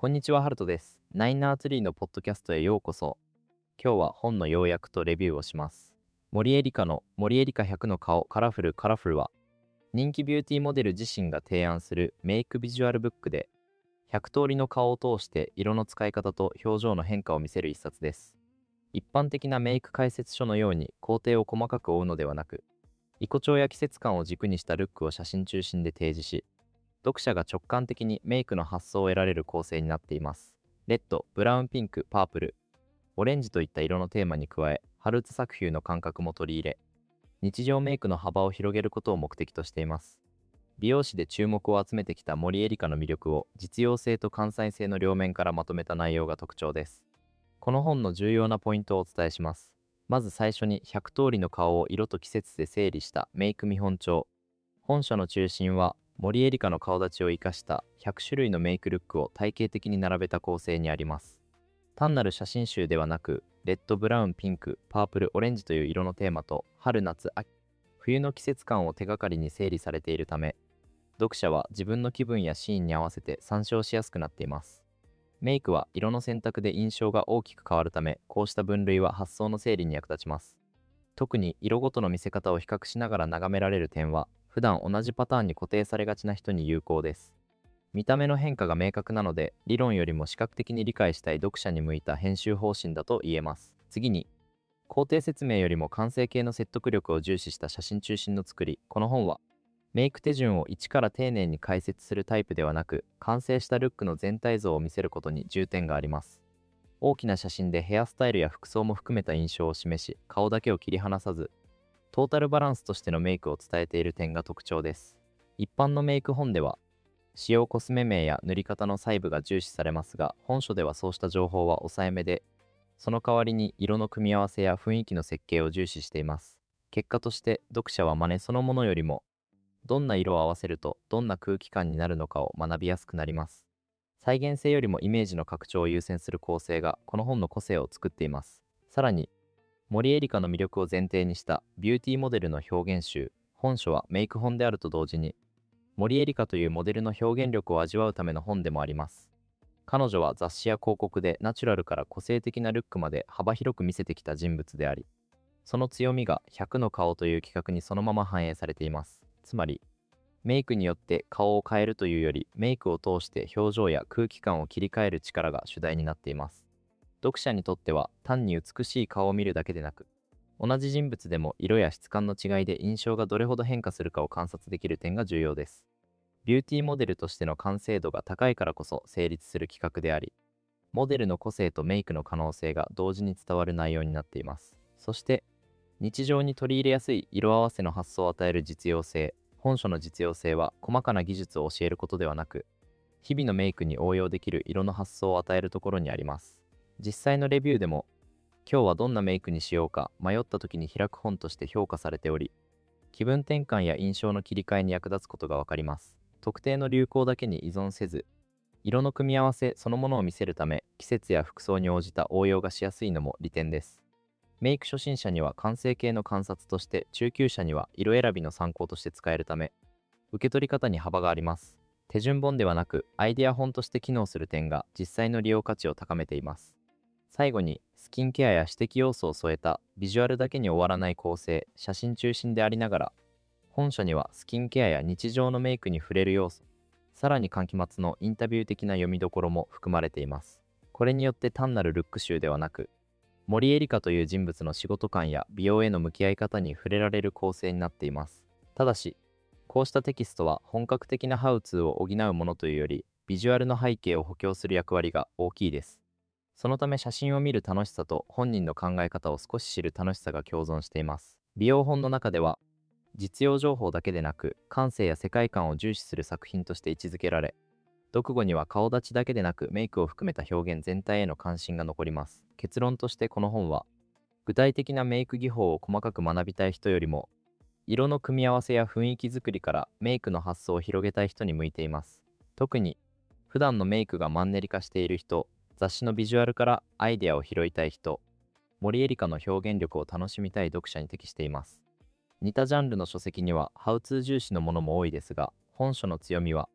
こんにちは、ハルトです。ナインナーツリーのポッドキャストへようこそ。今日は本の要約とレビューをします。森エリカの森エリカ100の顔カラフルは、人気ビューティーモデル自身が提案するメイクビジュアルブックで、100通りの顔を通して色の使い方と表情の変化を見せる一冊です。一般的なメイク解説書のように工程を細かく追うのではなく、異口調や季節感を軸にしたルックを写真中心で提示し、読者が直感的にメイクの発想を得られる構成になっています。レッド、ブラウン、ピンク、パープル、オレンジといった色のテーマに加え、ハルツ作風の感覚も取り入れ、日常メイクの幅を広げることを目的としています。美容師で注目を集めてきた森エリカの魅力を実用性と関西性の両面からまとめた内容が特徴です。この本の重要なポイントをお伝えします。まず最初に100通りの顔を色と季節で整理したメイク見本帳。本書の中心は森エリカの顔立ちを生かした100種類のメイクルックを体系的に並べた構成にあります。単なる写真集ではなく、レッド、ブラウン、ピンク、パープル、オレンジという色のテーマと春、夏、秋、冬の季節感を手がかりに整理されているため、読者は自分の気分やシーンに合わせて参照しやすくなっています。メイクは色の選択で印象が大きく変わるため、こうした分類は発想の整理に役立ちます。特に色ごとの見せ方を比較しながら眺められる点は、普段同じパターンに固定されがちな人に有効です。見た目の変化が明確なので、理論よりも視覚的に理解したい読者に向いた編集方針だと言えます。次に、工程説明よりも完成形の説得力を重視した写真中心の作り。この本は、メイク手順を一から丁寧に解説するタイプではなく、完成したルックの全体像を見せることに重点があります。大きな写真でヘアスタイルや服装も含めた印象を示し、顔だけを切り離さず、トータルバランスとしてのメイクを伝えている点が特徴です。一般のメイク本では、使用コスメ名や塗り方の細部が重視されますが、本書ではそうした情報は抑えめで、その代わりに色の組み合わせや雰囲気の設計を重視しています。結果として読者は真似そのものよりも、どんな色を合わせるとどんな空気感になるのかを学びやすくなります。再現性よりもイメージの拡張を優先する構成がこの本の個性を作っています。さらに、森エリカの魅力を前提にしたビューティーモデルの表現集。本書はメイク本であると同時に、森エリカというモデルの表現力を味わうための本でもあります。彼女は雑誌や広告でナチュラルから個性的なルックまで幅広く見せてきた人物であり、その強みが100の顔という企画にそのまま反映されています。つまり、メイクによって顔を変えるというより、メイクを通して表情や空気感を切り替える力が主題になっています。読者にとっては単に美しい顔を見るだけでなく、同じ人物でも色や質感の違いで印象がどれほど変化するかを観察できる点が重要です。ビューティーモデルとしての完成度が高いからこそ成立する企画であり、モデルの個性とメイクの可能性が同時に伝わる内容になっています。そして、日常に取り入れやすい色合わせの発想を与える実用性。本書の実用性は細かな技術を教えることではなく、日々のメイクに応用できる色の発想を与えるところにあります。実際のレビューでも、今日はどんなメイクにしようか迷った時に開く本として評価されており、気分転換や印象の切り替えに役立つことがわかります。特定の流行だけに依存せず、色の組み合わせそのものを見せるため、季節や服装に応じた応用がしやすいのも利点です。メイク初心者には完成形の観察として、中級者には色選びの参考として使えるため、受け取り方に幅があります。手順本ではなく、アイデア本として機能する点が実際の利用価値を高めています。最後に、スキンケアや指摘要素を添えたビジュアルだけに終わらない構成、写真中心でありながら、本書にはスキンケアや日常のメイクに触れる要素、さらに巻末のインタビュー的な読みどころも含まれています。これによって単なるルック集ではなく、森エリカという人物の仕事観や美容への向き合い方に触れられる構成になっています。ただし、こうしたテキストは本格的なハウツーを補うものというより、ビジュアルの背景を補強する役割が大きいです。そのため写真を見る楽しさと本人の考え方を少し知る楽しさが共存しています。美容本の中では、実用情報だけでなく、感性や世界観を重視する作品として位置づけられ、読後には顔立ちだけでなくメイクを含めた表現全体への関心が残ります。結論としてこの本は、具体的なメイク技法を細かく学びたい人よりも、色の組み合わせや雰囲気作りからメイクの発想を広げたい人に向いています。特に、普段のメイクがマンネリ化している人、雑誌のビジュアルからアイデアを拾いたい人、森エリカの表現力を楽しみたい読者に適しています。似たジャンルの書籍にはハウツー重視のものも多いですが、本書の強みは、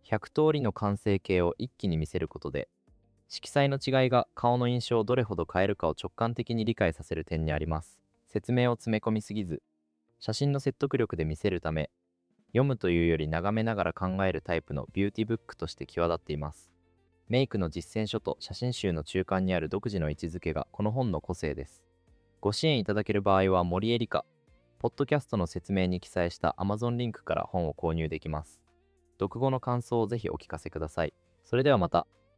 100通りの完成形を一気に見せることで、色彩の違いが顔の印象をどれほど変えるかを直感的に理解させる点にあります。説明を詰め込みすぎず、写真の説得力で見せるため、読むというより眺めながら考えるタイプのビューティブックとして際立っています。メイクの実践書と写真集の中間にある独自の位置づけがこの本の個性です。ご支援いただける場合は森エリカ、ポッドキャストの説明に記載した Amazon リンクから本を購入できます。読後の感想をぜひお聞かせください。それではまた。